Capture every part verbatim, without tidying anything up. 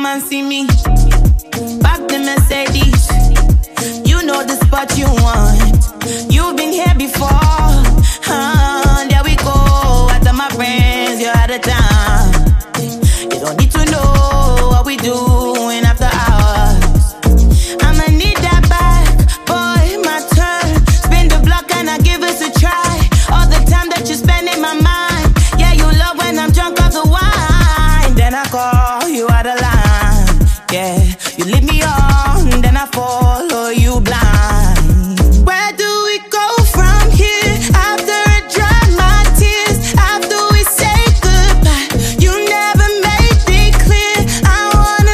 and see me. Back the Mercedes. You know the spot you want. You've been here before. Uh, there we go. After my friends, you're out of town. You don't need to know what we doing after hours. I'ma need that back, boy, my turn. Spin the block and I give it a try. All the time that you spend in my mind. Yeah, you love when I'm drunk off the wine. Then I call you out of line. Yeah, you leave me on, then I follow you blind. Where do we go from here? After I dry my tears, after we say goodbye, you never made it clear. I wanna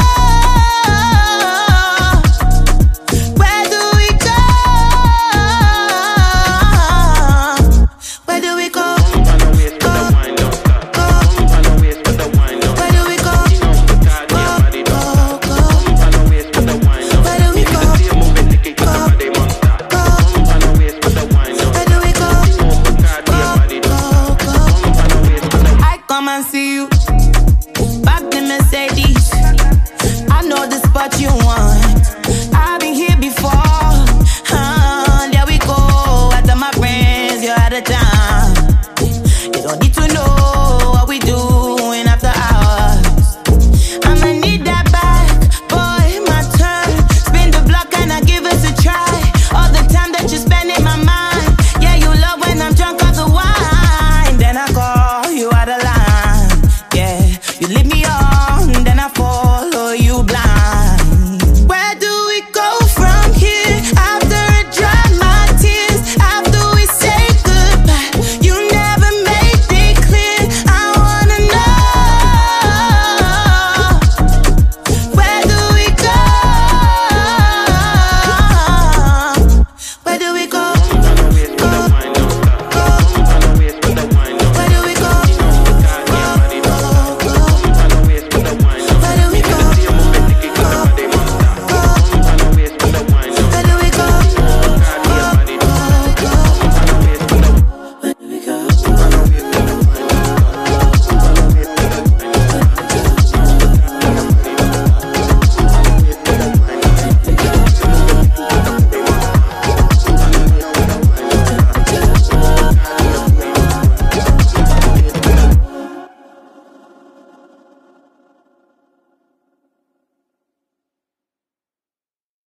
know, where do we go? Where do we go? Come and see you. Back the Mercedes. I know the spot you want. I've been here before. Uh, there we go. After my friends, you're out of town.